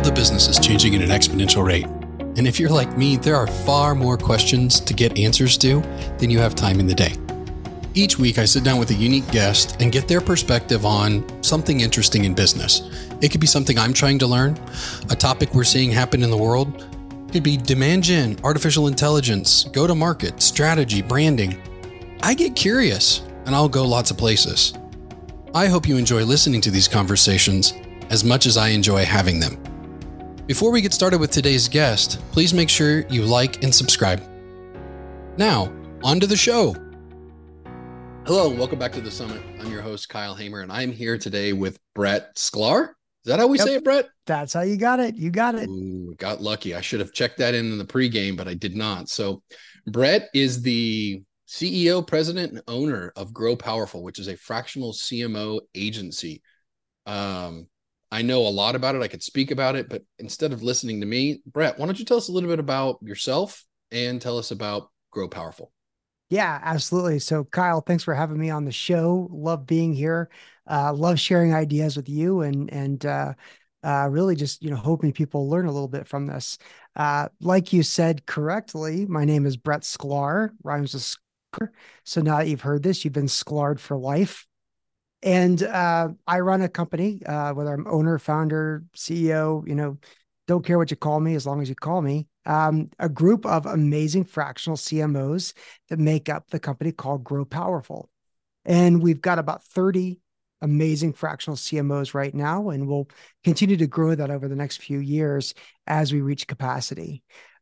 of business is changing at an exponential rate. And if you're like me, there are far more questions to get answers to than you have time in the day. Each week, I sit down with a unique guest and get their perspective on something interesting in business. It could be something I'm trying to learn, a topic we're seeing happen in the world. It could be demand gen, artificial intelligence, go-to-market, strategy, branding. I get curious, and I'll go lots of places. I hope you enjoy listening to these conversations as much as I enjoy having them. Before we get started with today's guest, please make sure you like and subscribe. Now, on to the show. Hello, and welcome back to The Summit. I'm your host, Kyle Hamer, and I'm here today with Brett Sklar. Is that how we say it, Brett? That's how you got it. You got it. Ooh, got lucky. I should have checked that in the pregame, but I did not. So Brett is the CEO, president, and owner of Grow Powerful, which is a fractional CMO agency. I know a lot about it. I could speak about it, but instead of listening to me, Brett, why don't you tell us a little bit about yourself and tell us about Grow Powerful? Yeah, absolutely. So Kyle, thanks for having me on the show. Love being here. Love sharing ideas with you and really just, hoping people learn a little bit from this. Like you said correctly, my name is Brett Sklar, rhymes with Sklar. So now that you've heard this, you've been Sklarred for life. And I run a company, whether I'm owner, founder, CEO, don't care what you call me as long as you call me. A group of amazing fractional CMOs that make up the company called Grow Powerful. And we've got about 30 amazing fractional CMOs right now, and we'll continue to grow that over the next few years as we reach capacity.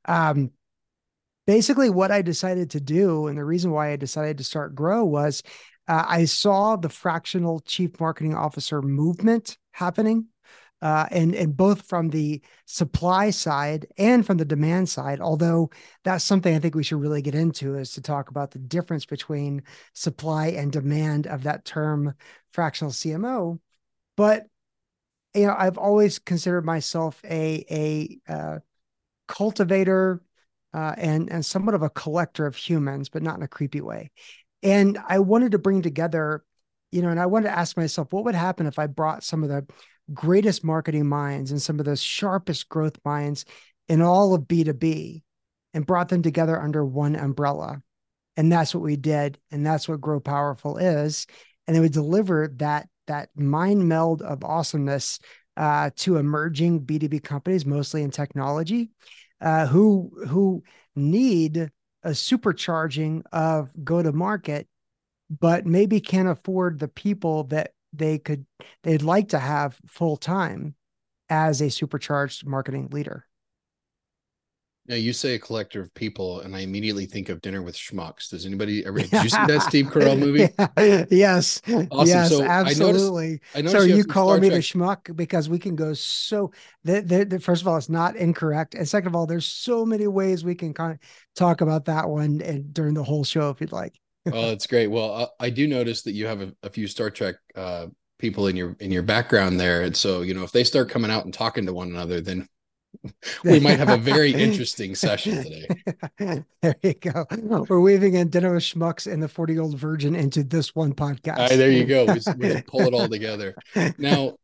Basically, what I decided to do, and the reason why I decided to start Grow was I saw the fractional chief marketing officer movement happening. And both from the supply side and from the demand side, although that's something I think we should really get into, is to talk about the difference between supply and demand of that term fractional CMO. But, I've always considered myself a cultivator and somewhat of a collector of humans, but not in a creepy way. And I wanted to bring together, and I wanted to ask myself, what would happen if I brought some of the greatest marketing minds and some of the sharpest growth minds in all of B2B and brought them together under one umbrella. And that's what we did. And that's what Grow Powerful is. And then we deliver that mind meld of awesomeness to emerging B2B companies, mostly in technology, who need a supercharging of go-to-market, but maybe can't afford the people that they'd like to have full time as a supercharged marketing leader. Now, you say a collector of people, and I immediately think of Dinner with Schmucks. Did you see that Steve Carell movie? Yeah. Yes. Awesome. Yes, So absolutely. I noticed So are you some calling Star me Trek. the schmuck? Because we can go first of all, it's not incorrect. And second of all, there's so many ways we can kind of talk about that one and during the whole show, if you'd like. Oh, that's great. Well, I do notice that you have a few Star Trek people in your background there, and so if they start coming out and talking to one another, then we might have a very interesting session today. There you go. We're weaving in Dinner with Schmucks and the 40-Year-Old Virgin into this one podcast. All right, there you go. We pull it all together. Now,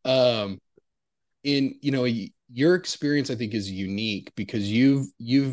in your experience, I think is unique because you've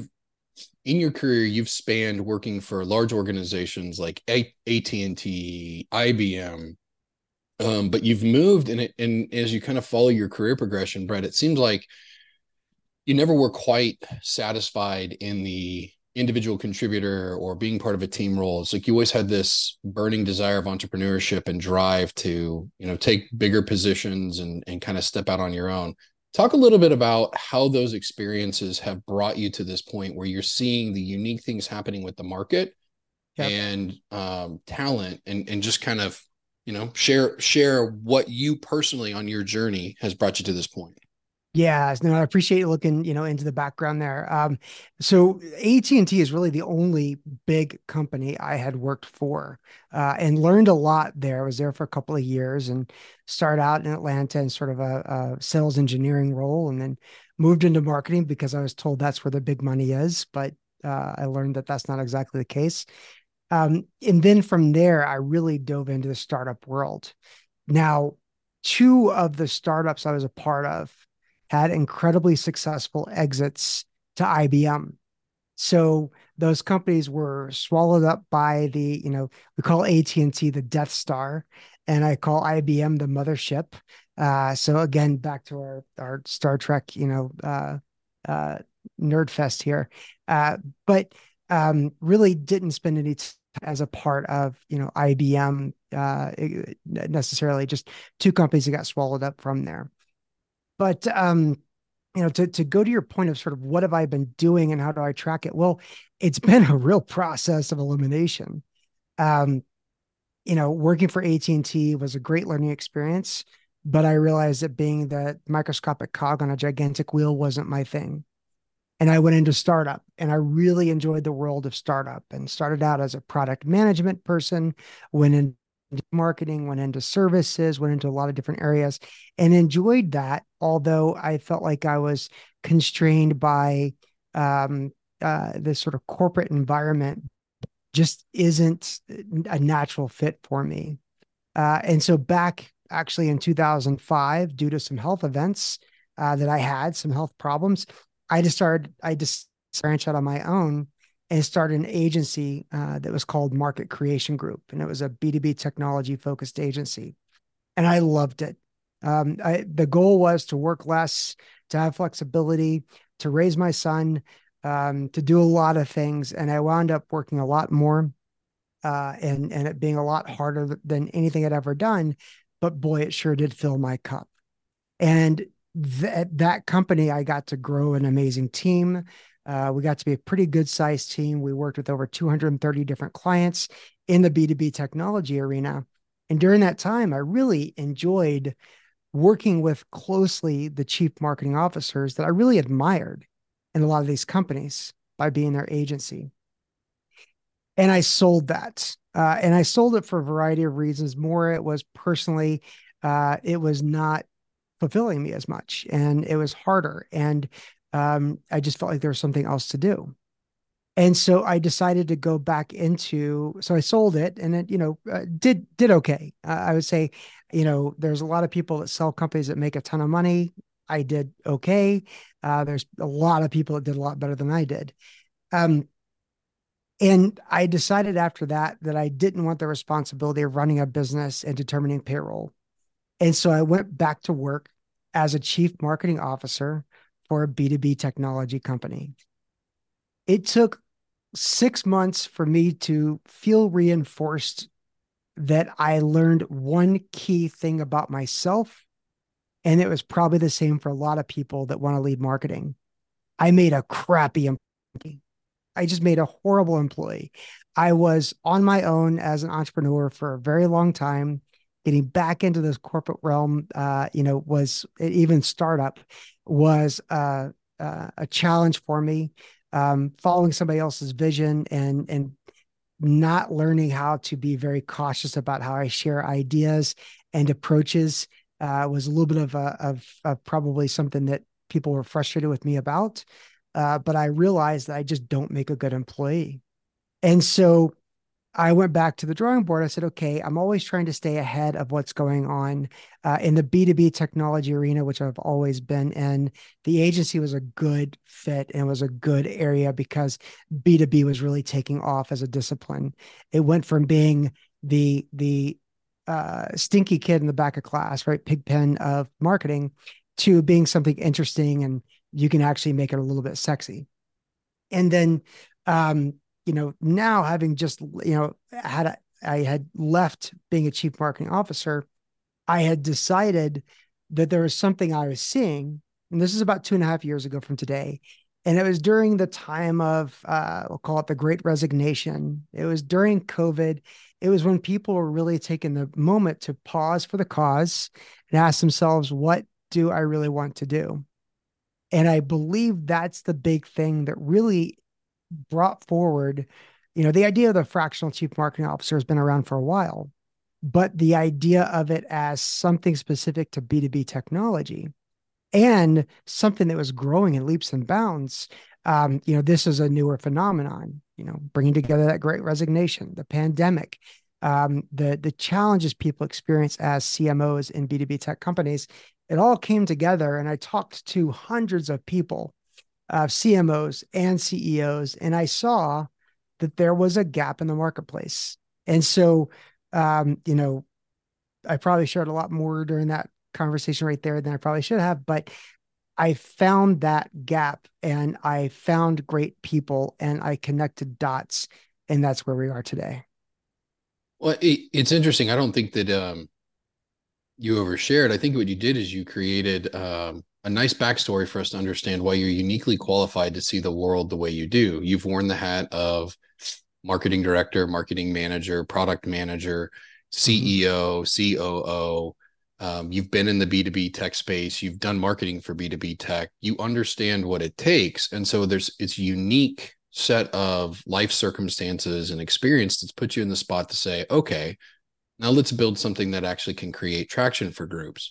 in your career, you've spanned working for large organizations like AT&T, IBM, but you've moved and as you kind of follow your career progression, Brett, it seems like you never were quite satisfied in the individual contributor or being part of a team role. It's like you always had this burning desire of entrepreneurship and drive to, take bigger positions and kind of step out on your own. Talk a little bit about how those experiences have brought you to this point where you're seeing the unique things happening with the market. Yep. And talent and just kind of, share what you personally on your journey has brought you to this point. Yeah, no, I appreciate you looking, into the background there. So AT&T is really the only big company I had worked for, and learned a lot there. I was there for a couple of years and started out in Atlanta in sort of a sales engineering role, and then moved into marketing because I was told that's where the big money is. But I learned that that's not exactly the case. And then from there, I really dove into the startup world. Now, two of the startups I was a part of had incredibly successful exits to IBM. So those companies were swallowed up by the, we call AT&T the Death Star, and I call IBM the mothership. So again, back to our Star Trek, uh, nerd fest here. But really didn't spend any time as a part of, IBM necessarily, just two companies that got swallowed up from there. But to go to your point of sort of what have I been doing and how do I track it? Well, it's been a real process of elimination. Um, Working for AT&T was a great learning experience, but I realized that being the microscopic cog on a gigantic wheel wasn't my thing. And I went into startup, and I really enjoyed the world of startup and started out as a product management person, went into marketing, went into services, went into a lot of different areas and enjoyed that. Although I felt like I was constrained by this sort of corporate environment, just isn't a natural fit for me. And so back actually in 2005, due to some health events that I had, some health problems, I just branched out on my own and started an agency that was called Market Creation Group. And it was a B2B technology focused agency. And I loved it. The goal was to work less, to have flexibility, to raise my son, to do a lot of things. And I wound up working a lot more and it being a lot harder than anything I'd ever done. But boy, it sure did fill my cup. And that company, I got to grow an amazing team. We got to be a pretty good sized team. We worked with over 230 different clients in the B2B technology arena. And during that time, I really enjoyed working with closely the chief marketing officers that I really admired in a lot of these companies by being their agency. And I sold that. And I sold it for a variety of reasons. More, it was personally, it was not fulfilling me as much and it was harder. And I just felt like there was something else to do. And so I decided to go back into, so I sold it and it, did okay. I would say, there's a lot of people that sell companies that make a ton of money. I did okay. There's a lot of people that did a lot better than I did. And I decided after that I didn't want the responsibility of running a business and determining payroll. And so I went back to work as a chief marketing officer for a B2B technology company. It took 6 months for me to feel reinforced that I learned one key thing about myself. And it was probably the same for a lot of people that want to lead marketing. I made a crappy employee. I just made a horrible employee. I was on my own as an entrepreneur for a very long time. Getting back into this corporate realm, was even startup was a challenge for me. Following somebody else's vision and not learning how to be very cautious about how I share ideas and approaches was a little bit of probably something that people were frustrated with me about. But I realized that I just don't make a good employee. And so I went back to the drawing board. I said, okay, I'm always trying to stay ahead of what's going on in the B2B technology arena, which I've always been in. The agency was a good fit and was a good area because B2B was really taking off as a discipline. It went from being the stinky kid in the back of class, right? Pigpen of marketing to being something interesting and you can actually make it a little bit sexy. And then, now having just, I had left being a chief marketing officer, I had decided that there was something I was seeing. And this is about 2.5 years ago from today. And it was during the time of, we'll call it the Great Resignation. It was during COVID. It was when people were really taking the moment to pause for the cause and ask themselves, what do I really want to do? And I believe that's the big thing that really brought forward, the idea of the fractional chief marketing officer has been around for a while, but the idea of it as something specific to B2B technology and something that was growing in leaps and bounds. This is a newer phenomenon, bringing together that Great Resignation, the pandemic, the challenges people experience as CMOs in B2B tech companies, it all came together. And I talked to hundreds of people, CMOs and CEOs, and I saw that there was a gap in the marketplace. And so, you know, I probably shared a lot more during that conversation right there than I probably should have, but I found that gap and I found great people and I connected dots, and that's where we are today. Well, it's interesting. I don't think that you overshared. I think what you did is you created a nice backstory for us to understand why you're uniquely qualified to see the world the way you do. You've worn the hat of marketing director, marketing manager, product manager, Mhm. CEO, COO. You've been in the B2B tech space. You've done marketing for B2B tech. You understand what it takes. And so it's unique set of life circumstances and experience that's put you in the spot to say, okay, now let's build something that actually can create traction for groups.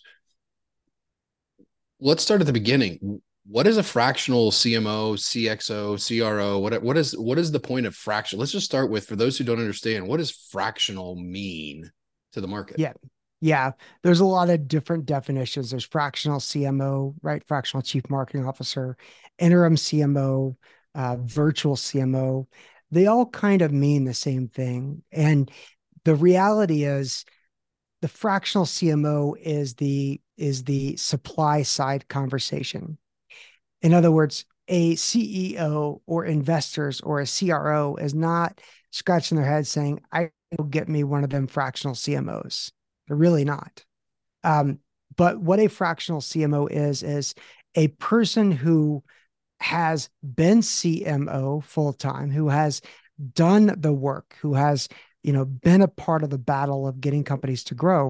Let's start at the beginning. What is a fractional CMO, CXO, CRO? What is the point of fractional? Let's just start with, for those who don't understand, what does fractional mean to the market? Yeah. Yeah. There's a lot of different definitions. There's fractional CMO, right? Fractional chief marketing officer, interim CMO, virtual CMO. They all kind of mean the same thing. And the reality is the fractional CMO is the supply side conversation. In other words, a CEO or investors or a CRO is not scratching their head saying, I will get me one of them fractional CMOs. They're really not. Um, but what a fractional CMO is a person who has been CMO full time, who has done the work, who has, been a part of the battle of getting companies to grow,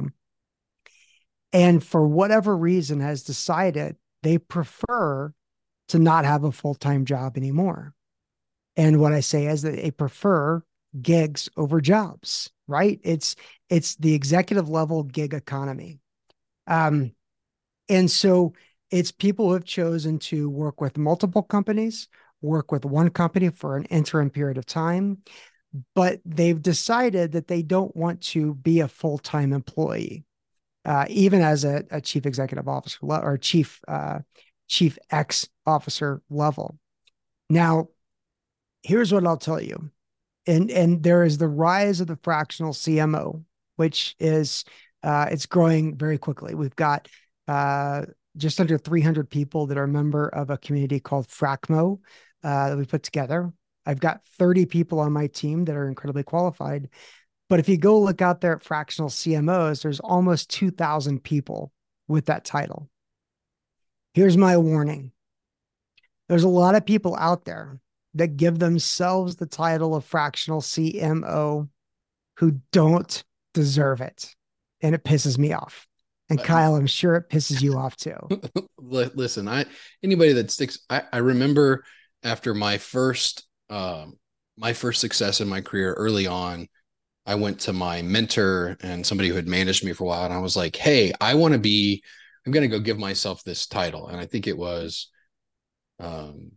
and for whatever reason has decided they prefer to not have a full time job anymore. And what I say is that they prefer gigs over jobs, right? It's the executive level gig economy. Um, and so it's people who have chosen to work with multiple companies, work with one company for an interim period of time, but they've decided that they don't want to be a full-time employee, even as a chief executive officer or chief X officer level. Now, here's what I'll tell you. And there is the rise of the fractional CMO, which is it's growing very quickly. We've got uh, just under 300 people that are a member of a community called Fracmo that we put together. I've got 30 people on my team that are incredibly qualified. But if you go look out there at fractional CMOs, there's almost 2,000 people with that title. Here's my warning. There's a lot of people out there that give themselves the title of fractional CMO who don't deserve it. And it pisses me off. And Kyle, I'm sure it pisses you off too. Listen, anybody that sticks, I remember after my first success in my career early on, I went to my mentor and somebody who had managed me for a while, and I was like, "Hey, I'm going to go give myself this title." And I think it was um,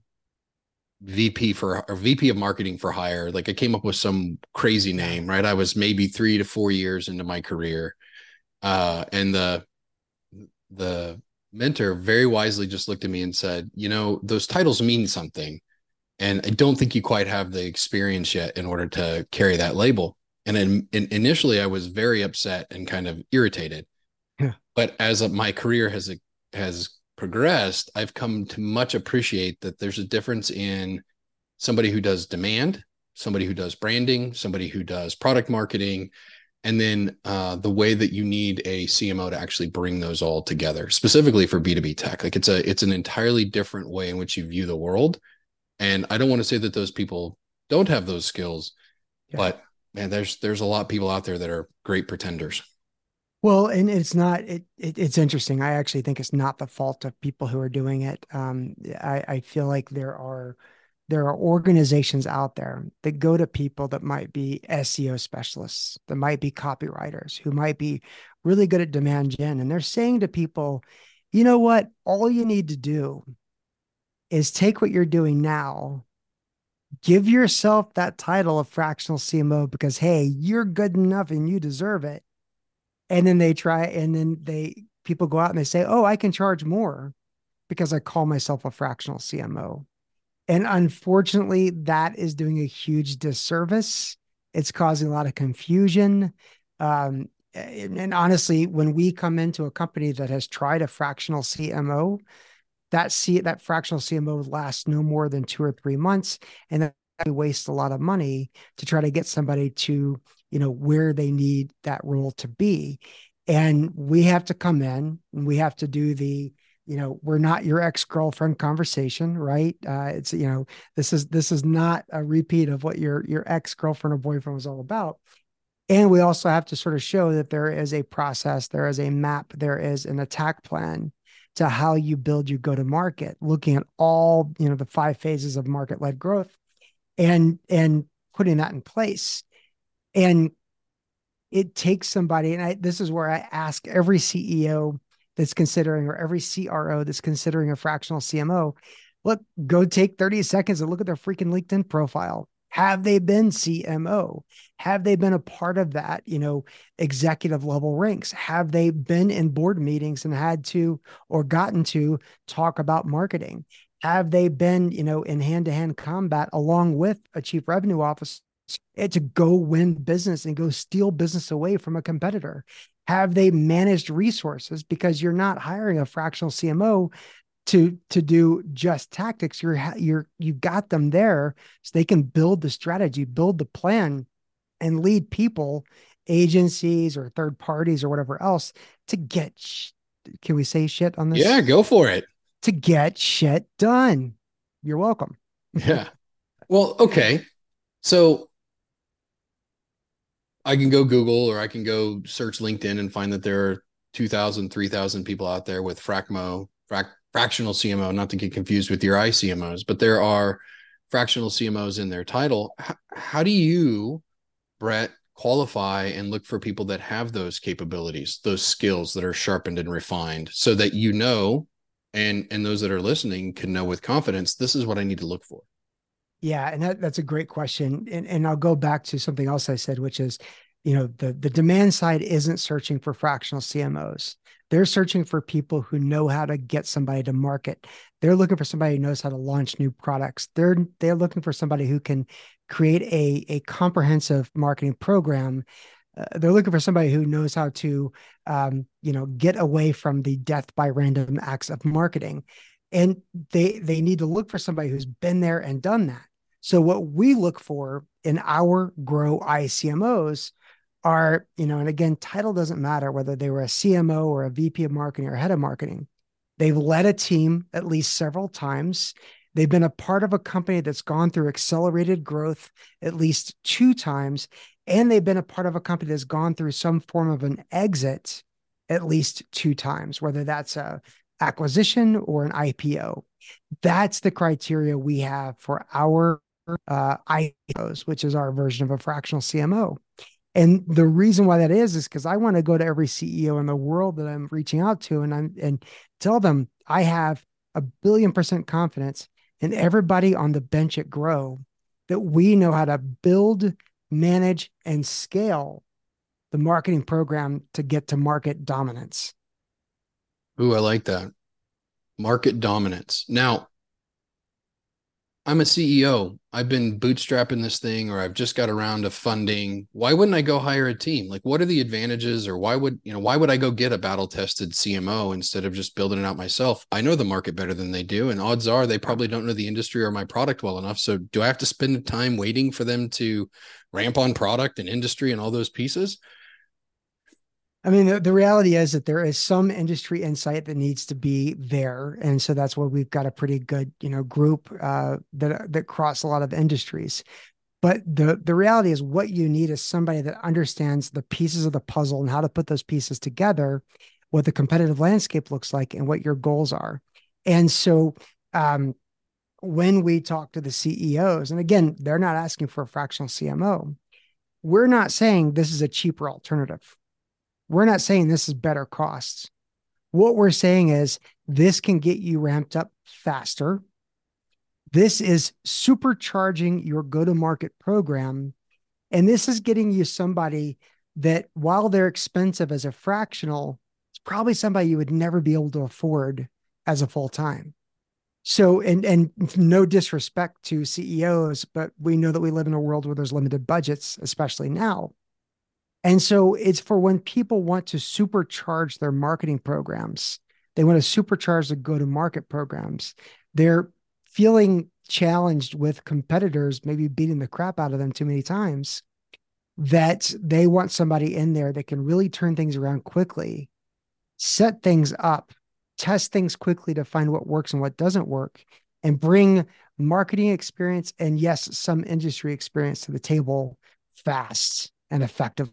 VP of marketing for hire. Like, I came up with some crazy Yeah. name, right? I was maybe 3 to 4 years into my career, and the mentor very wisely just looked at me and said, those titles mean something. And I don't think you quite have the experience yet in order to carry that label. And initially, I was very upset and kind of irritated. Yeah. But as my career has progressed, I've come to much appreciate that there's a difference in somebody who does demand, somebody who does branding, somebody who does product marketing, and then the way that you need a CMO to actually bring those all together, specifically for B2B tech. Like, it's an entirely different way in which you view the world. And I don't want to say that those people don't have those skills, Yeah. but man, there's a lot of people out there that are great pretenders. Well, and it's not it's interesting. I actually think it's not the fault of people who are doing it. I feel like there are organizations out there that go to people that might be SEO specialists, that might be copywriters, who might be really good at demand gen, and they're saying to people, you know what? All you need to do is take what you're doing now Give yourself that title of fractional CMO because, hey, you're good enough and you deserve it. And then they try, and then people go out and they say, oh, I can charge more because I call myself a fractional CMO. And unfortunately, that is doing a huge disservice. It's causing a lot of confusion. And honestly, when we come into a company that has tried a fractional CMO, that fractional CMO lasts no more than 2 or 3 months, and then they waste a lot of money to try to get somebody to where they need that role to be. And we have to come in and we have to do the we're not your ex-girlfriend conversation, right? It's this is not a repeat of what your ex-girlfriend or boyfriend was all about. And we also have to sort of show that there is a process, there is a map, there is an attack plan to how you build your go to market, looking at all, the 5 phases of market led growth and putting that in place. And it takes somebody, and this is where I ask every CEO that's considering, or every CRO that's considering a fractional CMO, look, go take 30 seconds and look at their freaking LinkedIn profile. Have they been CMO? Have they been a part of that, executive level ranks? Have they been in board meetings and had to, or gotten to talk about marketing? Have they been, in hand-to-hand combat along with a chief revenue officer to go win business and go steal business away from a competitor? Have they managed resources? Because you're not hiring a fractional CMO to do just tactics. You got them there so they can build the strategy, build the plan, and lead people, agencies or third parties or whatever else to get. Can we say shit on Yeah, this? go for it. To get shit done. You're welcome. Yeah. Well, okay. So I can go Google or I can go search LinkedIn and find that there are 2,000, 3,000 people out there with fractional CMO, not to get confused with your ICMOs, but there are fractional CMOs in their title. How do you, Brett, qualify and look for people that have those capabilities, those skills that are sharpened and refined so that and those that are listening can know with confidence, this is what I need to look for? Yeah, and that's a great question. And I'll go back to something else I said, which is, the demand side isn't searching for fractional CMOs. They're searching for people who know how to get somebody to market. They're looking for somebody who knows how to launch new products. They're looking for somebody who can create a comprehensive marketing program. They're looking for somebody who knows how to, get away from the death by random acts of marketing. And they need to look for somebody who's been there and done that. So what we look for in our grow ICMOs are, and again, title doesn't matter whether they were a CMO or a VP of marketing or head of marketing. They've led a team at least several times. They've been a part of a company that's gone through accelerated growth at least 2 times. And they've been a part of a company that's gone through some form of an exit at least 2 times, whether that's a acquisition or an IPO. That's the criteria we have for our IPOs, which is our version of a fractional CMO. And the reason why that is because I want to go to every CEO in the world that I'm reaching out to and tell them I have 1,000,000,000% confidence in everybody on the bench at Grow that we know how to build, manage, and scale the marketing program to get to market dominance. Ooh, I like that. Market dominance. Now, I'm a CEO. I've been bootstrapping this thing, or I've just got around to funding. Why wouldn't I go hire a team? Like, what are the advantages, or why would I go get a battle tested CMO instead of just building it out myself? I know the market better than they do, and odds are they probably don't know the industry or my product well enough. So, do I have to spend the time waiting for them to ramp on product and industry and all those pieces? I mean, the reality is that there is some industry insight that needs to be there, and so that's why we've got a pretty good, group that cross a lot of industries. But the reality is, what you need is somebody that understands the pieces of the puzzle and how to put those pieces together, what the competitive landscape looks like, and what your goals are. And so, when we talk to the CEOs, and again, they're not asking for a fractional CMO. We're not saying this is a cheaper alternative. We're not saying this is better costs. What we're saying is this can get you ramped up faster. This is supercharging your go-to-market program. And this is getting you somebody that, while they're expensive as a fractional, it's probably somebody you would never be able to afford as a full-time. So, and no disrespect to CEOs, but we know that we live in a world where there's limited budgets, especially now. And so it's for when people want to supercharge their marketing programs, they want to supercharge the go-to-market programs. They're feeling challenged with competitors, maybe beating the crap out of them too many times, that they want somebody in there that can really turn things around quickly, set things up, test things quickly to find what works and what doesn't work, and bring marketing experience and, yes, some industry experience to the table fast and effectively.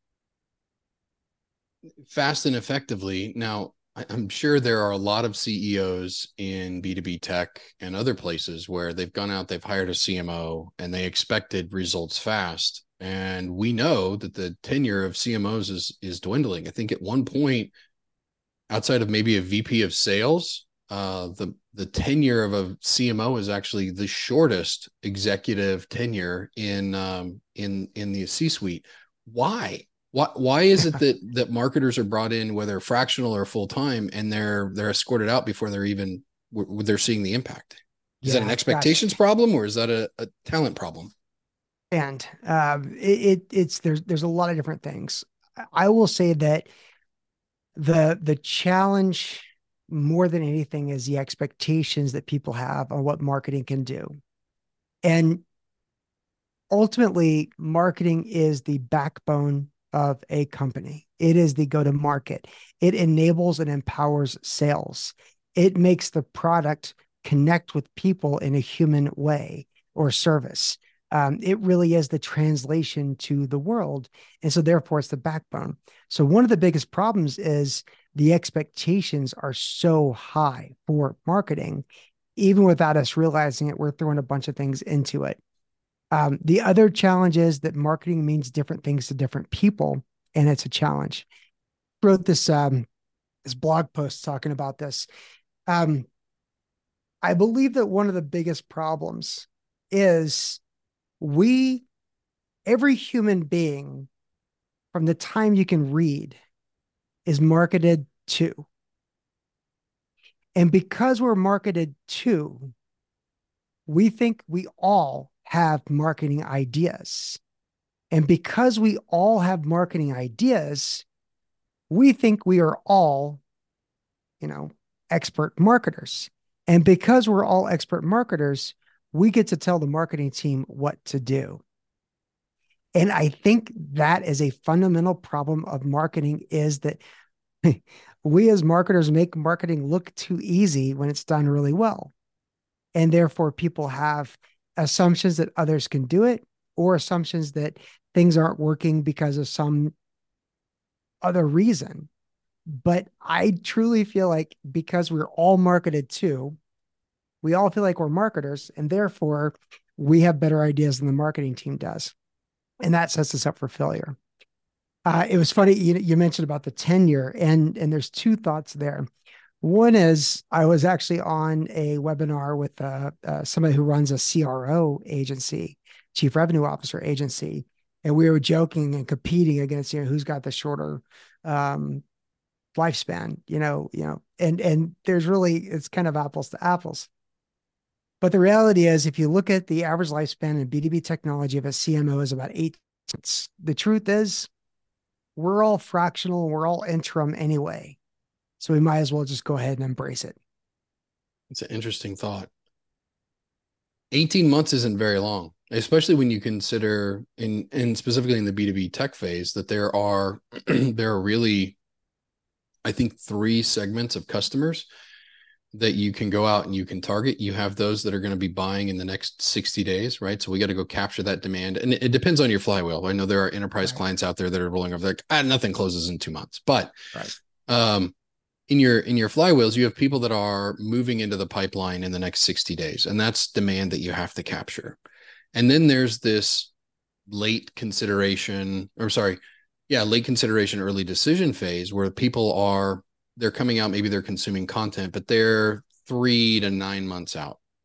Fast and effectively. Now, I'm sure there are a lot of CEOs in B2B tech and other places where they've gone out, they've hired a CMO, and they expected results fast. And we know that the tenure of CMOs is dwindling. I think at one point, outside of maybe a VP of sales, the tenure of a CMO is actually the shortest executive tenure in the C-suite. Why? Why is it that marketers are brought in, whether fractional or full time, and they're escorted out before they're seeing the impact? Is that an expectations problem, or is that a talent problem? And it's there's a lot of different things. I will say that the challenge more than anything is the expectations that people have on what marketing can do. And ultimately, marketing is the backbone of a company. It is the go-to-market. It enables and empowers sales. It makes the product connect with people in a human way or service. It really is the translation to the world. And so therefore it's the backbone. So one of the biggest problems is the expectations are so high for marketing. Even without us realizing it, we're throwing a bunch of things into it. The other challenge is that marketing means different things to different people, and it's a challenge. I wrote this blog post talking about this. I believe that one of the biggest problems is every human being, from the time you can read, is marketed to. And because we're marketed to, we think we all have marketing ideas. And because we all have marketing ideas, we think we are all, expert marketers. And because we're all expert marketers, we get to tell the marketing team what to do. And I think that is a fundamental problem of marketing, is that we as marketers make marketing look too easy when it's done really well. And therefore people have assumptions that others can do it, or assumptions that things aren't working because of some other reason. But I truly feel like, because we're all marketed to, we all feel like we're marketers, and therefore we have better ideas than the marketing team does. And that sets us up for failure. It was funny, you mentioned about the tenure, and there's two thoughts there. One is, I was actually on a webinar with somebody who runs a CRO agency, Chief Revenue Officer agency, and we were joking and competing against who's got the shorter lifespan, and there's really, it's kind of apples to apples. But the reality is, if you look at the average lifespan in B2B technology of a CMO is about 8 months. The truth is, we're all fractional and we're all interim anyway. So we might as well just go ahead and embrace it. It's an interesting thought. 18 months isn't very long, especially when you consider and specifically in the B2B tech phase, that there are really, I think, 3 segments of customers that you can go out and you can target. You have those that are going to be buying in the next 60 days, right? So we got to go capture that demand. And it depends on your flywheel. I know there are enterprise clients out there that are rolling over like, nothing closes in 2 months. But in your flywheels, you have people that are moving into the pipeline in the next 60 days. And that's demand that you have to capture. And then there's this late consideration, early decision phase, where people they're coming out, maybe they're consuming content, but they're 3 to 9 months out.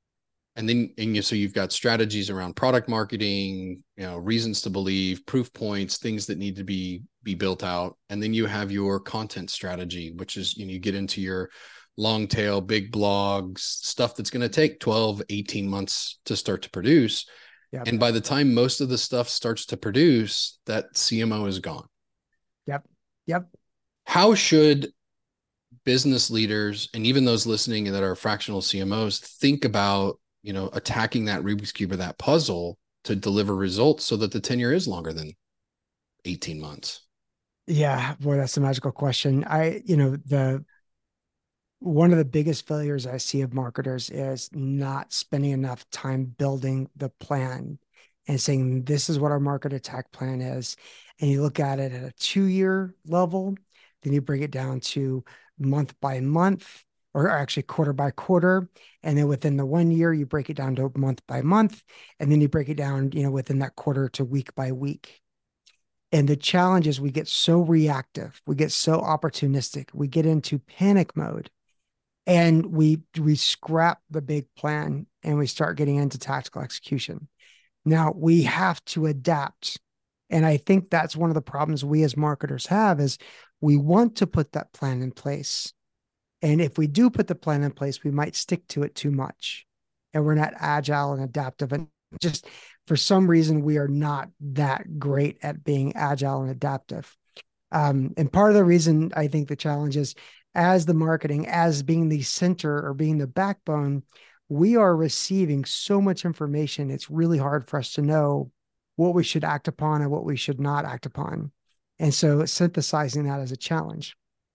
And then, so you've got strategies around product marketing, reasons to believe, proof points, things that need to be built out. And then you have your content strategy, which is, you get into your long tail, big blogs, stuff that's going to take 12, 18 months to start to produce. Yep. And by the time most of the stuff starts to produce, that CMO is gone. Yep. Yep. How should business leaders and even those listening that are fractional CMOs think about, attacking that Rubik's Cube or that puzzle to deliver results so that the tenure is longer than 18 months? Yeah, boy, that's a magical question. The one of the biggest failures I see of marketers is not spending enough time building the plan and saying, this is what our market attack plan is. And you look at it at a 2-year level, then you bring it down to month by month, or actually quarter by quarter. And then within the 1 year, you break it down to month by month. And then you break it down, within that quarter to week by week. And the challenge is we get so reactive, we get so opportunistic, we get into panic mode, and we scrap the big plan and we start getting into tactical execution. Now we have to adapt. And I think that's one of the problems we as marketers have is we want to put that plan in place. And if we do put the plan in place, we might stick to it too much. And we're not agile and adaptive. And just for some reason, we are not that great at being agile and adaptive. And part of the reason I think the challenge is as the marketing, as being the center or being the backbone, we are receiving so much information. It's really hard for us to know what we should act upon and what we should not act upon. And so synthesizing that is a challenge.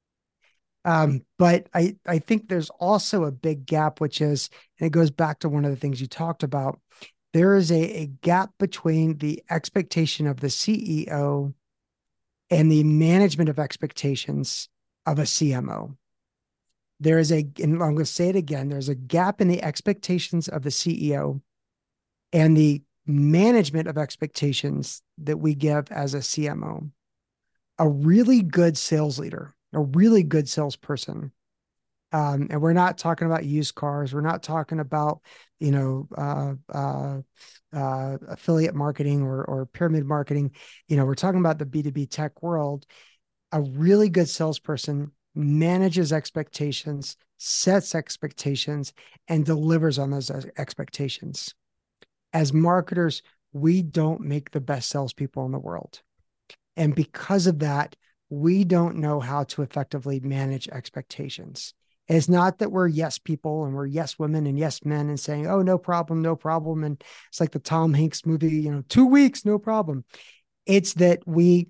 But I think there's also a big gap, which is, and it goes back to one of the things you talked about. There is a gap between the expectation of the CEO and the management of expectations of a CMO. And I'm going to say it again, there's a gap in the expectations of the CEO and the management of expectations that we give as a CMO. A really good sales leader, a really good salesperson, and we're not talking about used cars. We're not talking about, affiliate marketing or pyramid marketing. We're talking about the B2B tech world. A really good salesperson manages expectations, sets expectations, and delivers on those expectations. As marketers, we don't make the best salespeople in the world. And because of that, we don't know how to effectively manage expectations. And it's not that we're yes people and we're yes women and yes men and saying, oh, no problem, no problem. And it's like the Tom Hanks movie, 2 weeks, no problem. It's that we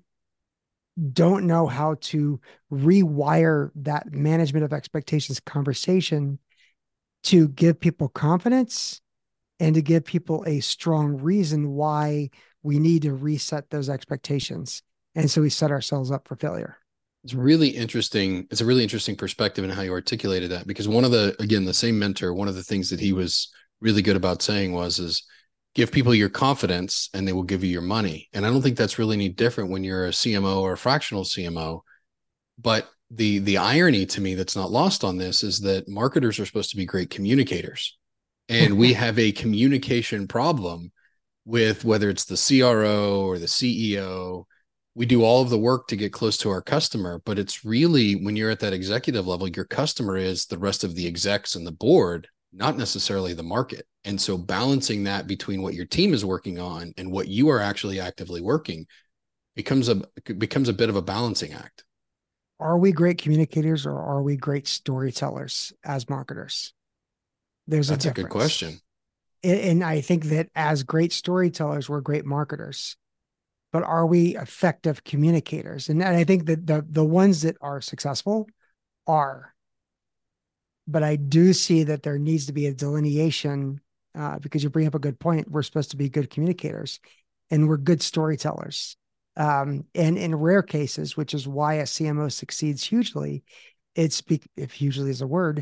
don't know how to rewire that management of expectations conversation to give people confidence and to give people a strong reason why we need to reset those expectations. And so we set ourselves up for failure. It's really interesting. It's a really interesting perspective in how you articulated that, because the same mentor, one of the things that he was really good about saying is give people your confidence and they will give you your money. And I don't think that's really any different when you're a CMO or a fractional CMO. But the irony to me that's not lost on this is that marketers are supposed to be great communicators. And we have a communication problem with whether it's the CRO or the CEO. We do all of the work to get close to our customer, but it's really when you're at that executive level, your customer is the rest of the execs and the board, not necessarily the market. And so balancing that between what your team is working on and what you are actually actively working becomes a bit of a balancing act. Are we great communicators or are we great storytellers as marketers? That's a good question. And I think that as great storytellers, we're great marketers. But are we effective communicators? And I think that the ones that are successful are. But I do see that there needs to be a delineation because you bring up a good point. We're supposed to be good communicators and we're good storytellers. And in rare cases, which is why a CMO succeeds hugely, if hugely is a word,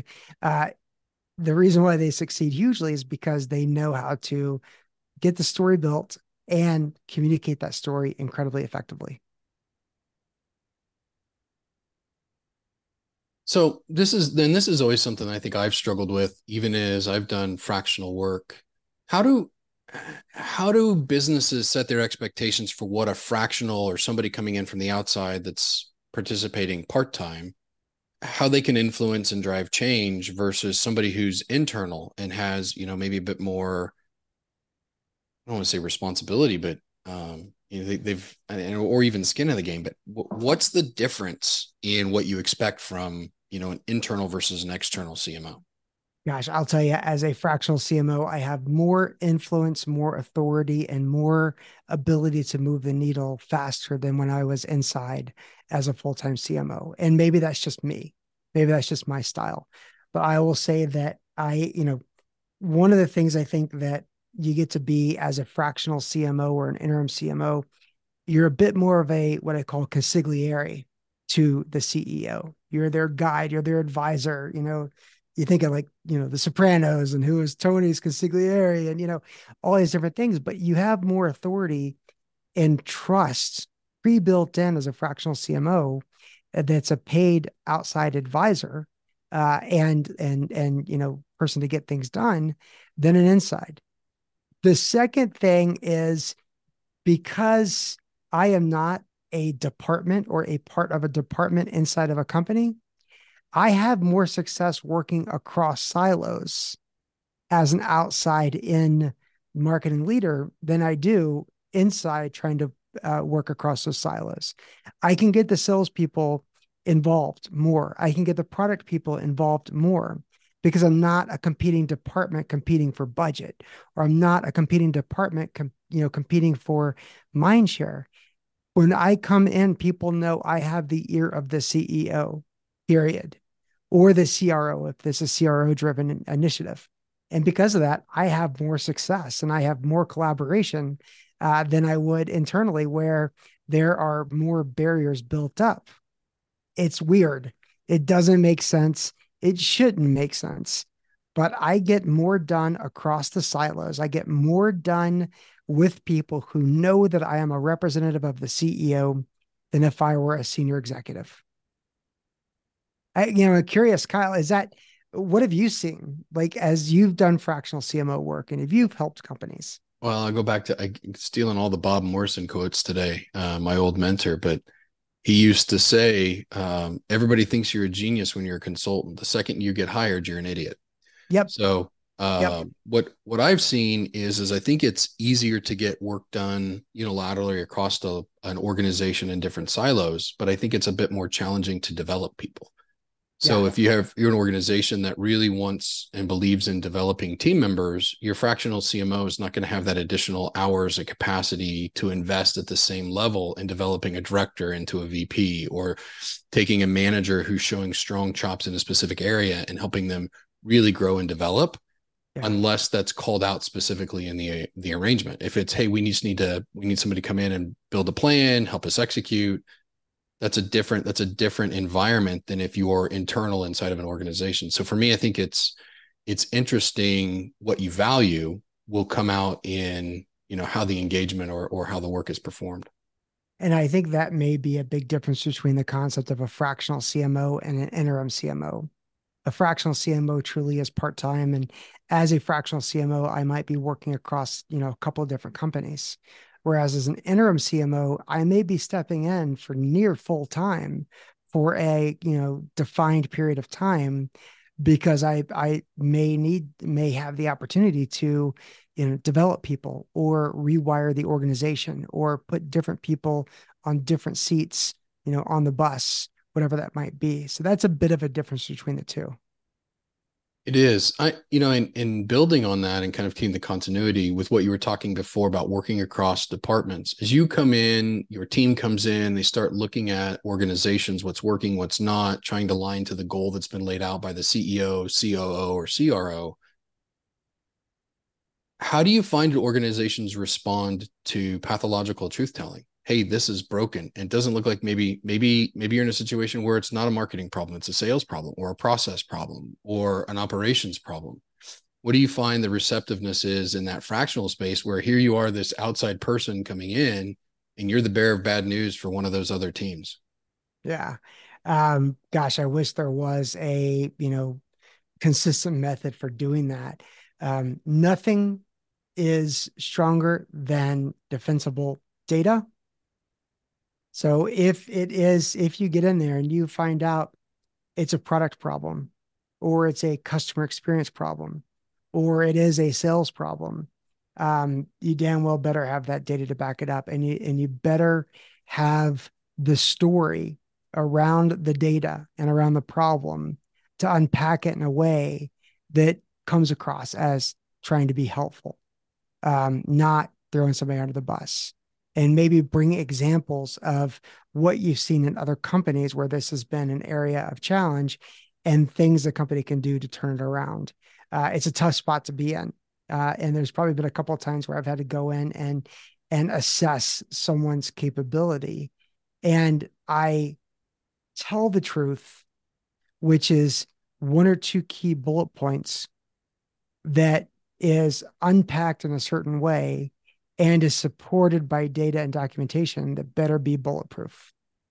the reason why they succeed hugely is because they know how to get the story built and communicate that story incredibly effectively. So this is always something I think I've struggled with, even as I've done fractional work. How do how do businesses set their expectations for what a fractional or somebody coming in from the outside that's participating part-time, how they can influence and drive change versus somebody who's internal and has, maybe a bit more, I don't want to say responsibility, but they've or even skin in the game. But what's the difference in what you expect from an internal versus an external CMO? Gosh, I'll tell you, as a fractional CMO, I have more influence, more authority, and more ability to move the needle faster than when I was inside as a full-time CMO. And maybe that's just me. Maybe that's just my style. But I will say that one of the things I think that you get to be as a fractional CMO or an interim CMO, you're a bit more of a what I call consigliere to the CEO. You're their guide, you're their advisor. You think of like, The Sopranos and who is Tony's consigliere and, all these different things, but you have more authority and trust pre-built in as a fractional CMO that's a paid outside advisor and person to get things done than an inside. The second thing is because I am not a department or a part of a department inside of a company, I have more success working across silos as an outside in marketing leader than I do inside trying to work across those silos. I can get the salespeople involved more. I can get the product people involved more because I'm not a competing department competing for budget, or I'm not a competing department, competing for mind share. When I come in, people know I have the ear of the CEO, period, or the CRO if this is a CRO driven initiative. And because of that, I have more success and I have more collaboration than I would internally, where there are more barriers built up. It's weird. It doesn't make sense. It shouldn't make sense. But I get more done across the silos. I get more done with people who know that I am a representative of the CEO than if I were a senior executive. I'm curious, Kyle, what have you seen like as you've done fractional CMO work and if you've helped companies? Well, I'll go back to stealing all the Bob Morrison quotes today, my old mentor, but he used to say, everybody thinks you're a genius when you're a consultant. The second you get hired, you're an idiot. Yep. So Yep. what I've seen is I think it's easier to get work done unilaterally across an organization in different silos, but I think it's a bit more challenging to develop people. So Yeah. if you're an organization that really wants and believes in developing team members, your fractional CMO is not going to have that additional hours of capacity to invest at the same level in developing a director into a VP, or taking a manager who's showing strong chops in a specific area and helping them really grow and develop, Yeah. unless that's called out specifically in the arrangement. If it's, hey, we need somebody to come in and build a plan, help us execute, that's a different environment than if you're internal inside of an organization. So for me, I think it's interesting what you value will come out in how the engagement or how the work is performed. And I think that may be a big difference between the concept of a fractional CMO and an interim CMO. A fractional CMO truly is part-time. And as a fractional CMO, I might be working across, a couple of different companies. Whereas as an interim CMO, I may be stepping in for near full time for a, defined period of time because I may have the opportunity to, develop people or rewire the organization or put different people on different seats, on the bus, whatever that might be. So that's a bit of a difference between the two. It is. In building on that and kind of keeping the continuity with what you were talking before about working across departments, as you come in, your team comes in, they start looking at organizations, what's working, what's not, trying to align to the goal that's been laid out by the CEO, COO, or CRO. How do you find organizations respond to pathological truth telling? Hey, this is broken. And it doesn't look like maybe you're in a situation where it's not a marketing problem, it's a sales problem or a process problem or an operations problem. What do you find the receptiveness is in that fractional space where here you are, this outside person coming in, and you're the bearer of bad news for one of those other teams? Yeah. Gosh, I wish there was a, consistent method for doing that. Nothing is stronger than defensible data. So if you get in there and you find out it's a product problem, or it's a customer experience problem, or it is a sales problem, you damn well better have that data to back it up, and you better have the story around the data and around the problem to unpack it in a way that comes across as trying to be helpful, not throwing somebody under the bus. And maybe bring examples of what you've seen in other companies where this has been an area of challenge and things the company can do to turn it around. It's a tough spot to be in. And there's probably been a couple of times where I've had to go in and assess someone's capability. And I tell the truth, which is one or two key bullet points that is unpacked in a certain way and is supported by data and documentation that better be bulletproof.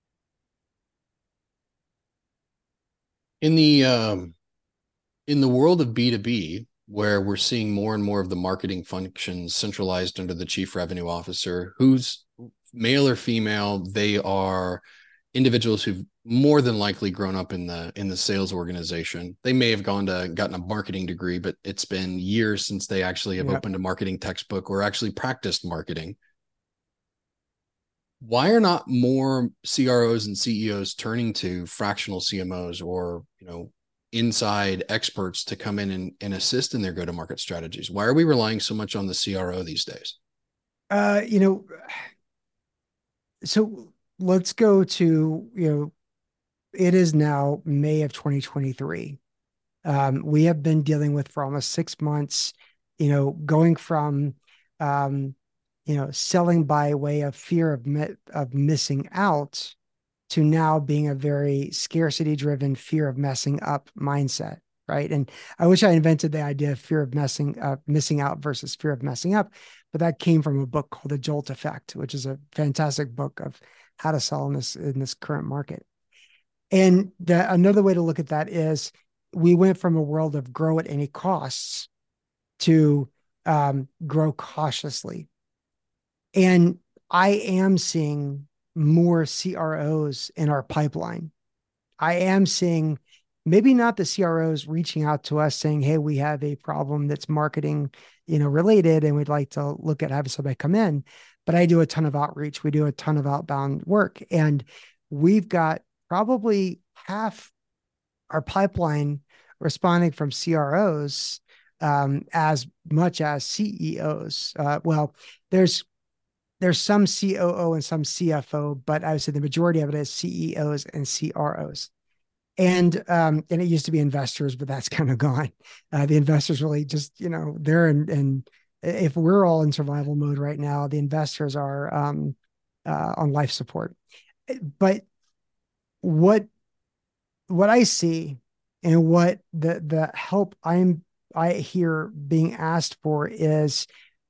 In the world of B2B, where we're seeing more and more of the marketing functions centralized under the chief revenue officer, who's male or female, they are individuals who've more than likely grown up in the sales organization. They may have gotten a marketing degree, but it's been years since they actually have opened a marketing textbook or actually practiced marketing. Why are not more CROs and CEOs turning to fractional CMOs or, inside experts to come in and assist in their go-to-market strategies? Why are we relying so much on the CRO these days? So let's go to, it is now May of 2023. We have been dealing with for almost 6 months, going from, selling by way of fear of missing out to now being a very scarcity driven fear of messing up mindset. Right. And I wish I invented the idea of fear of missing out versus fear of messing up. But that came from a book called The Jolt Effect, which is a fantastic book of how to sell in this current market. And another way to look at that is we went from a world of grow at any costs to grow cautiously. And I am seeing more CROs in our pipeline. I am seeing maybe not the CROs reaching out to us saying, hey, we have a problem that's marketing, related, and we'd like to look at having somebody come in. But I do a ton of outreach. We do a ton of outbound work. And we've got probably half our pipeline responding from CROs as much as CEOs. There's some COO and some CFO, but I would say the majority of it is CEOs and CROs. And it used to be investors, but that's kind of gone. The investors really just, they're in if we're all in survival mode right now, the investors are on life support. But what I see and what the help I hear being asked for is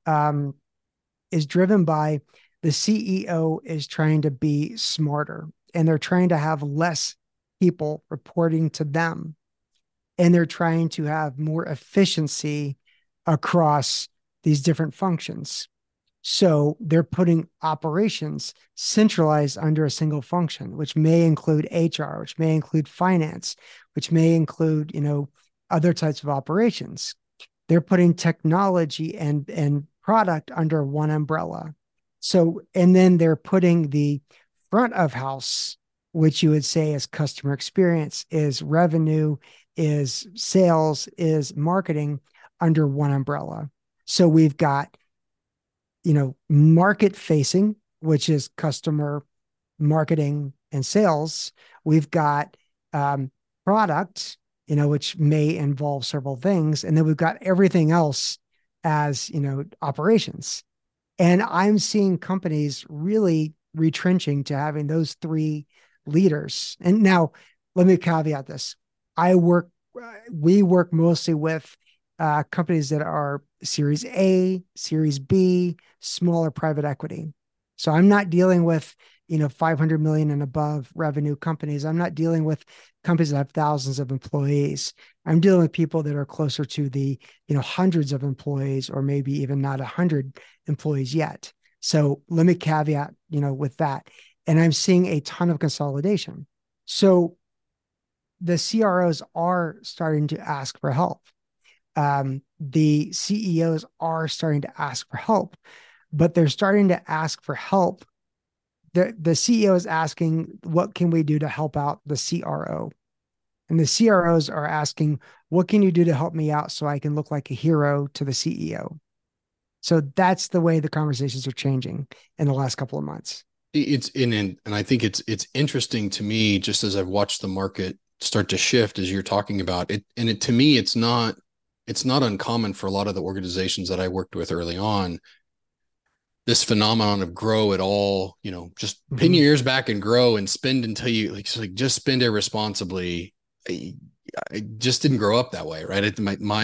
driven by the CEO is trying to be smarter, and they're trying to have less people reporting to them, and they're trying to have more efficiency across these different functions. So they're putting operations centralized under a single function, which may include HR, which may include finance, which may include, other types of operations. They're putting technology and product under one umbrella. So, and then they're putting the front of house, which you would say is customer experience, is revenue, is sales, is marketing under one umbrella. So we've got, market facing, which is customer marketing and sales. We've got product, which may involve several things. And then we've got everything else as, operations. And I'm seeing companies really retrenching to having those three leaders. And now let me caveat this. We work mostly with companies that are Series A, Series B, smaller private equity. So I'm not dealing with 500 million and above revenue companies. I'm not dealing with companies that have thousands of employees. I'm dealing with people that are closer to the, hundreds of employees, or maybe even not 100 employees yet. So let me caveat, with that. And I'm seeing a ton of consolidation. So the CROs are starting to ask for help. The CEOs are starting to ask for help, but they're starting to ask for help. The CEO is asking, what can we do to help out the CRO? And the CROs are asking, what can you do to help me out so I can look like a hero to the CEO? So that's the way the conversations are changing in the last couple of months. It's in, and I think it's interesting to me, just as I've watched the market start to shift as you're talking about it. And to me, it's not uncommon for a lot of the organizations that I worked with early on, this phenomenon of grow it all, just pin your ears back and grow and spend until you like just spend irresponsibly. I just didn't grow up that way, right?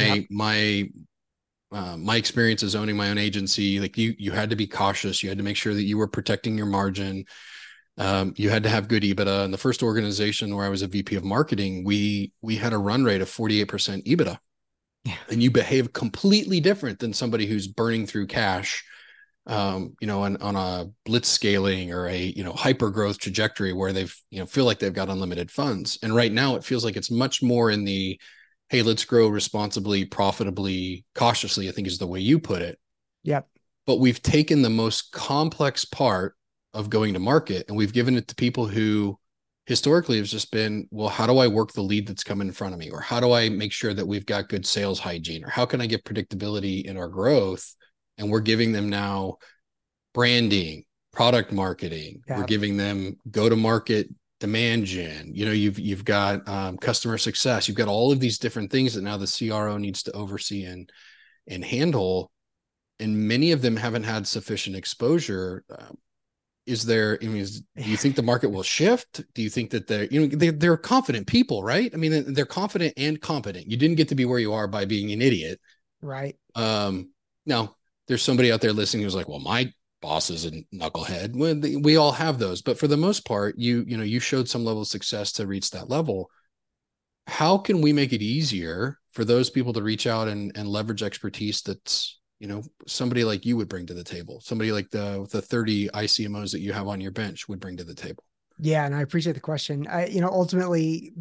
My experience is owning my own agency. Like you had to be cautious. You had to make sure that you were protecting your margin. You had to have good EBITDA. And the first organization where I was a VP of marketing, we had a run rate of 48% EBITDA. Yeah. And you behave completely different than somebody who's burning through cash, on a blitz scaling or a, hyper growth trajectory where they've, feel like they've got unlimited funds. And right now it feels like it's much more in the, hey, let's grow responsibly, profitably, cautiously, I think is the way you put it. Yep. But we've taken the most complex part of going to market and we've given it to people who historically have just been, well, how do I work the lead that's coming in front of me? Or how do I make sure that we've got good sales hygiene? Or how can I get predictability in our growth? And we're giving them now branding, product marketing. Yep. We're giving them go-to-market demand gen. You've got customer success. You've got all of these different things that now the CRO needs to oversee and handle. And many of them haven't had sufficient exposure. Do you think the market will shift? Do you think that they're confident people, right? I mean, they're confident and competent. You didn't get to be where you are by being an idiot. Right. Now there's somebody out there listening who's like, well, my boss is a knucklehead. Well, we all have those, but for the most part, you showed some level of success to reach that level. How can we make it easier for those people to reach out and leverage expertise that's, somebody like you would bring to the table, somebody like the 30 ICMOs that you have on your bench would bring to the table? Yeah. And I appreciate the question. Ultimately,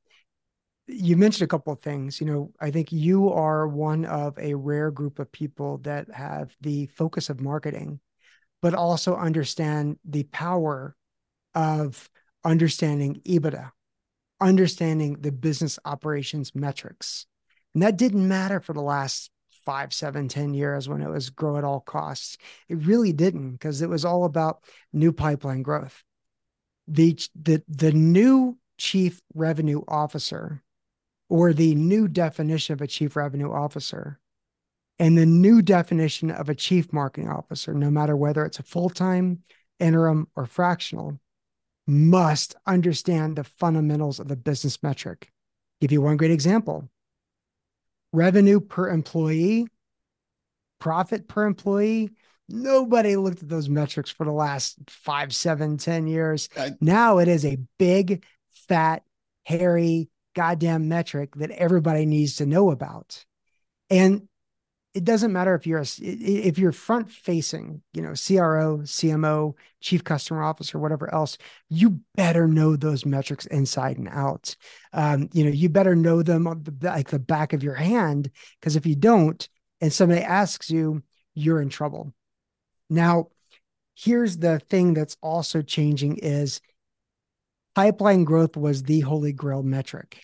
you mentioned a couple of things. I think you are one of a rare group of people that have the focus of marketing, but also understand the power of understanding EBITDA, understanding the business operations metrics. And that didn't matter for the last 5, 7, 10 years when it was grow at all costs. It really didn't, because it was all about new pipeline growth. The new chief revenue officer, or the new definition of a chief revenue officer, and the new definition of a chief marketing officer, no matter whether it's a full-time, interim, or fractional, must understand the fundamentals of the business metric. Give you one great example. Revenue per employee, profit per employee. Nobody looked at those metrics for the last 5, 7, 10 years. Now it is a big, fat, hairy, goddamn metric that everybody needs to know about. And it doesn't matter if you're front facing, CRO, CMO, chief customer officer, whatever else, you better know those metrics inside and out. You better know them like the back of your hand, because if you don't, and somebody asks you, you're in trouble. Now, here's the thing that's also changing is pipeline growth was the holy grail metric.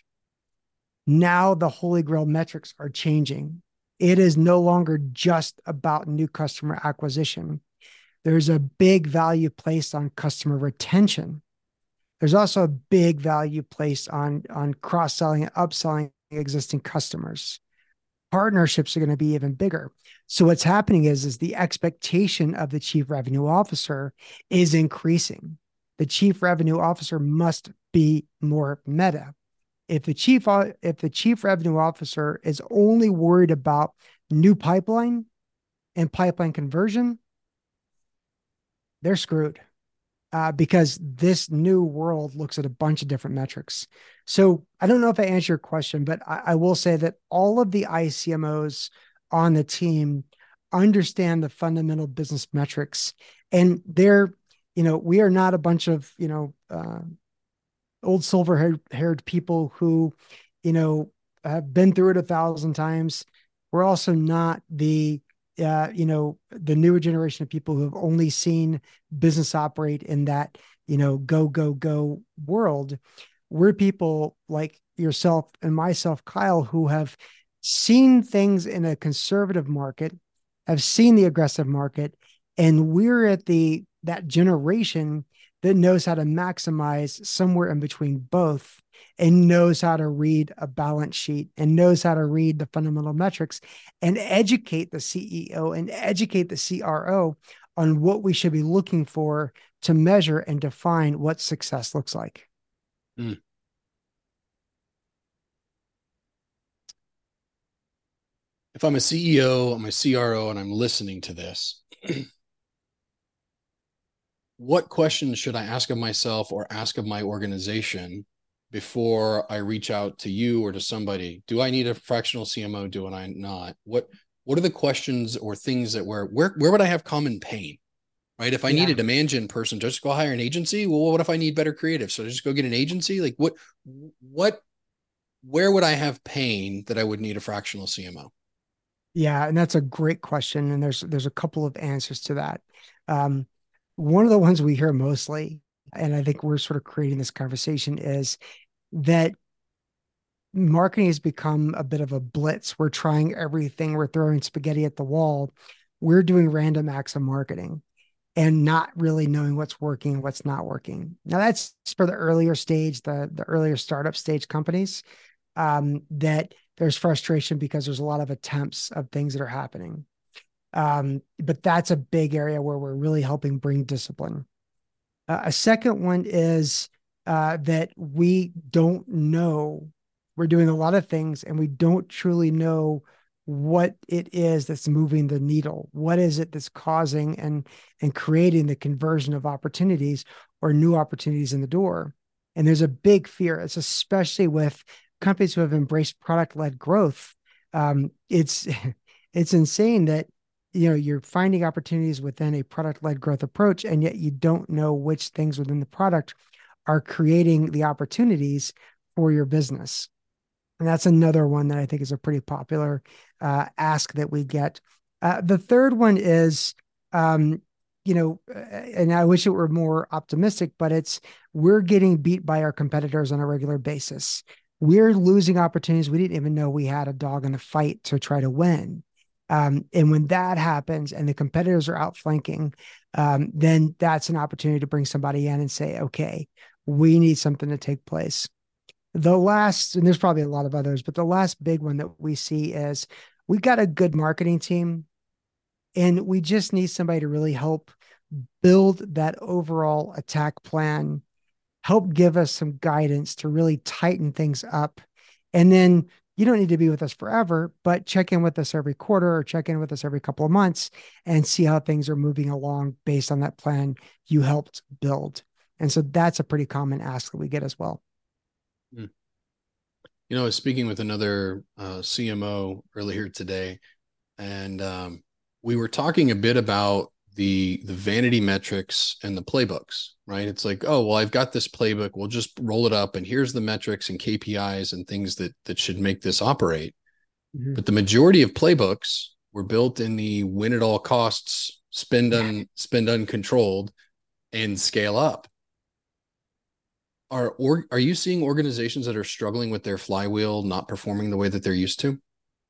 Now the holy grail metrics are changing. It is no longer just about new customer acquisition. There's a big value placed on customer retention. There's also a big value placed on cross-selling and upselling existing customers. Partnerships are going to be even bigger. So what's happening is the expectation of the chief revenue officer is increasing. The chief revenue officer must be more meta. If the chief revenue officer is only worried about new pipeline and pipeline conversion, they're screwed. because this new world looks at a bunch of different metrics. So I don't know if I answered your question, but I will say that all of the ICMOs on the team understand the fundamental business metrics, and they're, we are not a bunch of, old silver haired people who, you know, have been through it 1,000 times. We're also not the newer generation of people who have only seen business operate in that, go, go, go world. We're people like yourself and myself, Kyle, who have seen things in a conservative market, have seen the aggressive market, and we're at that generation that knows how to maximize somewhere in between both, and knows how to read a balance sheet and knows how to read the fundamental metrics and educate the CEO and educate the CRO on what we should be looking for to measure and define what success looks like. Mm. If I'm a CEO, I'm a CRO, and I'm listening to this, what questions should I ask of myself or ask of my organization before I reach out to you or to somebody? Do I need a fractional CMO? Do I not? What are the questions or things that where would I have common pain? Right? If I need a demand gen person, just go hire an agency. Well, what if I need better creative? So just go get an agency. Like where would I have pain that I would need a fractional CMO? Yeah, and that's a great question, and there's a couple of answers to that. Um, One of the ones we hear mostly, and I think we're sort of creating this conversation, is that marketing has become a bit of a blitz. We're trying everything, we're throwing spaghetti at the wall. We're doing random acts of marketing and not really knowing what's working and what's not working. Now, that's for the earlier stage, the earlier startup stage companies, that there's frustration because there's a lot of attempts of things that are happening. But that's a big area where we're really helping bring discipline. A second one is that we don't know. We're doing a lot of things and we don't truly know what it is that's moving the needle. What is it that's causing and creating the conversion of opportunities or new opportunities in the door? And there's a big fear. It's especially with companies who have embraced product-led growth. It's it's insane that you're finding opportunities within a product-led growth approach, and yet you don't know which things within the product are creating the opportunities for your business. And that's another one that I think is a pretty popular ask that we get. The third one is, and I wish it were more optimistic, but we're getting beat by our competitors on a regular basis. We're losing opportunities we didn't even know we had a dog in the fight to try to win. And when that happens and the competitors are outflanking, then that's an opportunity to bring somebody in and say, okay, we need something to take place. The last, and there's probably a lot of others, but the last big one that we see is we've got a good marketing team and we just need somebody to really help build that overall attack plan, help give us some guidance to really tighten things up. And then you don't need to be with us forever, but check in with us every quarter or check in with us every couple of months and see how things are moving along based on that plan you helped build. And so that's a pretty common ask that we get as well. I was speaking with another CMO earlier today, and we were talking a bit about the vanity metrics and the playbooks, right? It's like, oh, well, I've got this playbook. We'll just roll it up, and here's the metrics and KPIs and things that should make this operate. Mm-hmm. But the majority of playbooks were built in the win at all costs, spend uncontrolled, and scale up. Are you seeing organizations that are struggling with their flywheel not performing the way that they're used to?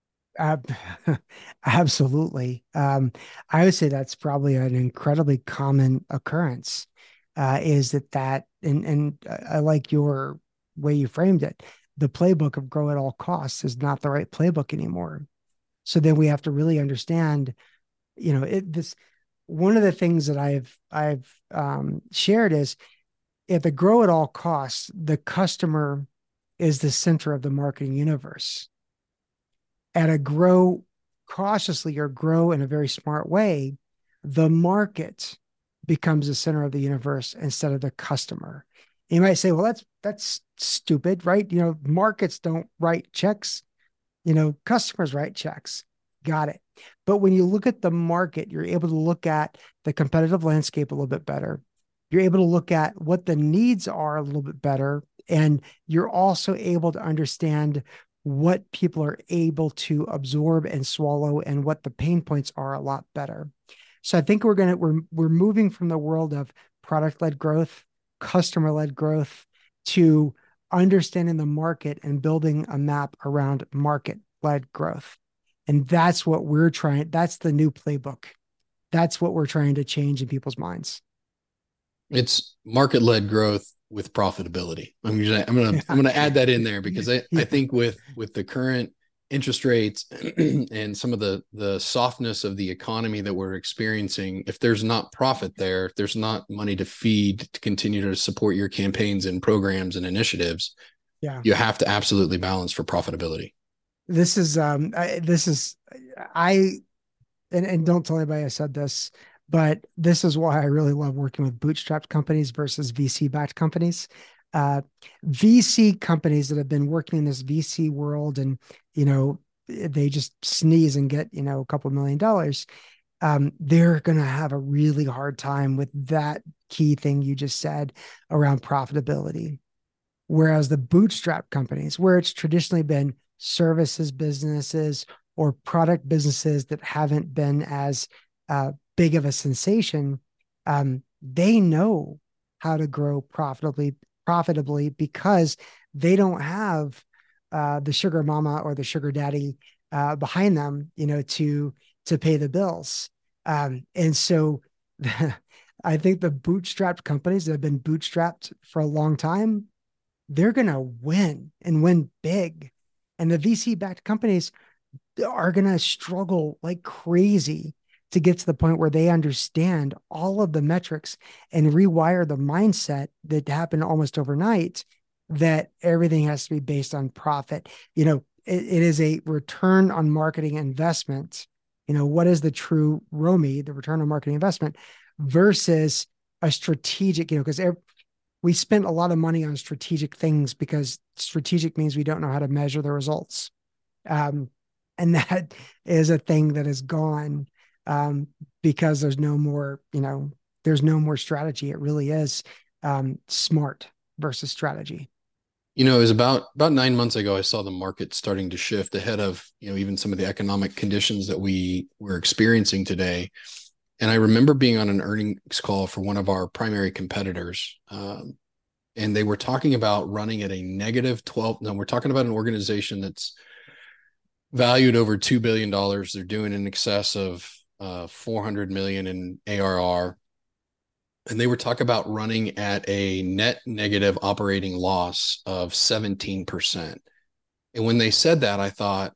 Absolutely. I would say that's probably an incredibly common occurrence. Is that and I like your way you framed it. The playbook of grow at all costs is not the right playbook anymore. So then we have to really understand, this. One of the things that I've shared is, if the grow at all costs, the customer is the center of the marketing universe. At a grow cautiously or grow in a very smart way, the market becomes the center of the universe instead of the customer. And you might say, well, that's stupid, right? Markets don't write checks, customers write checks. Got it. But when you look at the market, you're able to look at the competitive landscape a little bit better. You're able to look at what the needs are a little bit better. And you're also able to understand what people are able to absorb and swallow and what the pain points are a lot better. So I think we're moving from the world of product-led growth, customer-led growth, to understanding the market and building a map around market-led growth. And that's what we're trying. That's the new playbook. That's what we're trying to change in people's minds. It's market-led growth with profitability. I'm gonna add that in there because I think with the current interest rates and some of the softness of the economy that we're experiencing, if there's not profit there, if there's not money to feed to continue to support your campaigns and programs and initiatives, you have to absolutely balance for profitability. This is and don't tell anybody I said this, but this is why I really love working with bootstrapped companies versus VC-backed companies. VC companies that have been working in this VC world and, they just sneeze and get, a couple $1 million. They're going to have a really hard time with that key thing you just said around profitability. Whereas the bootstrap companies, where it's traditionally been services businesses or product businesses that haven't been as big of a sensation, they know how to grow profitably because they don't have the sugar mama or the sugar daddy behind them, to pay the bills. And so I think the bootstrapped companies that have been bootstrapped for a long time, they're going to win and win big. And the VC-backed companies are going to struggle like crazy to get to the point where they understand all of the metrics and rewire the mindset that happened almost overnight, that everything has to be based on profit. It is a return on marketing investment. What is the true ROMI, the return on marketing investment, versus a strategic, because we spent a lot of money on strategic things because strategic means we don't know how to measure the results. And that is a thing that is gone because there's no more strategy. It really is smart versus strategy. It was about 9 months ago, I saw the market starting to shift ahead of, even some of the economic conditions that we were experiencing today. And I remember being on an earnings call for one of our primary competitors. And they were talking about running at a negative 12. Now we're talking about an organization that's valued over $2 billion. They're doing in excess of 400 million in ARR. And they were talking about running at a net negative operating loss of 17%. And when they said that, I thought,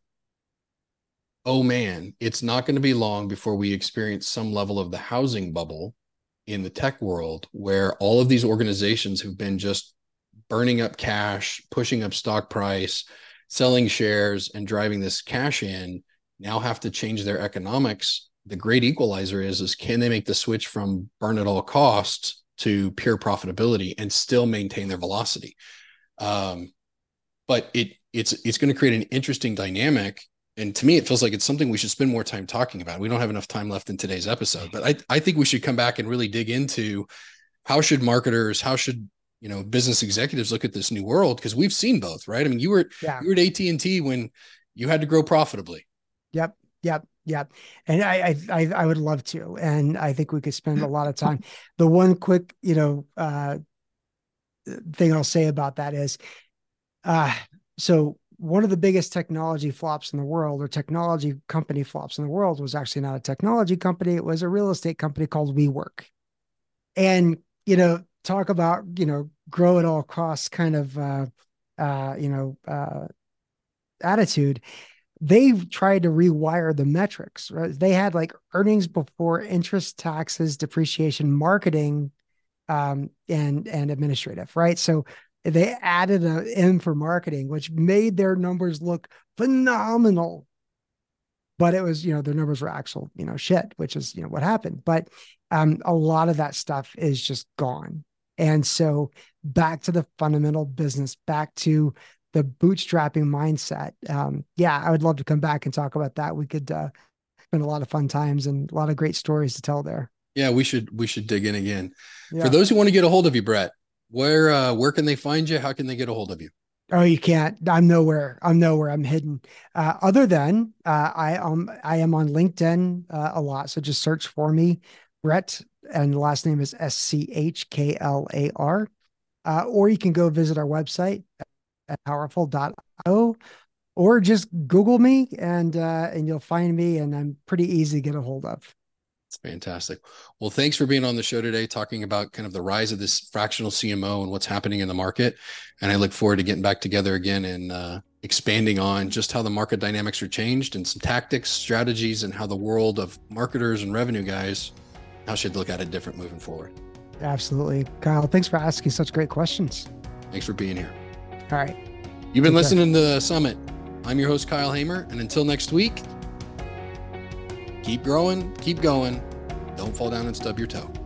oh man, it's not going to be long before we experience some level of the housing bubble in the tech world, where all of these organizations who've been just burning up cash, pushing up stock price, selling shares, and driving this cash in now have to change their economics. The great equalizer is can they make the switch from burn at all costs to pure profitability and still maintain their velocity? But it's going to create an interesting dynamic. And to me, it feels like it's something we should spend more time talking about. We don't have enough time left in today's episode, but I think we should come back and really dig into how should marketers, how should business executives look at this new world, because we've seen both, right? I mean, you were at AT&T when you had to grow profitably. Yep. And I would love to, and I think we could spend a lot of time. The one quick thing I'll say about that is, so one of the biggest technology flops in the world, or technology company flops in the world, was actually not a technology company. It was a real estate company called WeWork. And, talk about, grow at all costs kind of, attitude. They've tried to rewire the metrics, right? They had like earnings before interest, taxes, depreciation, marketing, and administrative, right? So they added an M for marketing, which made their numbers look phenomenal. but it was, the numbers were actual, shit, which is, what happened. But a lot of that stuff is just gone. And so back to the fundamental business, back to the bootstrapping mindset. Yeah, I would love to come back and talk about that. We could spend a lot of fun times and a lot of great stories to tell there. Yeah, we should dig in again. Yeah. For those who want to get a hold of you, Brett, where can they find you? How can they get a hold of you? Oh, you can't. I'm nowhere. I'm hidden. Other than I am on LinkedIn a lot. So just search for me, Brett, and the last name is Schklar. Or you can go visit our website at powerful.io, or just Google me and you'll find me, and I'm pretty easy to get a hold of. It's fantastic. Well, thanks for being on the show today, talking about kind of the rise of this fractional CMO and what's happening in the market. And I look forward to getting back together again and expanding on just how the market dynamics are changed and some tactics, strategies, and how the world of marketers and revenue guys, how should look at it different moving forward. Absolutely. Kyle, thanks for asking such great questions. Thanks for being here. All right. You've been listening to The Summit. I'm your host, Kyle Hamer. And until next week, keep growing, keep going. Don't fall down and stub your toe.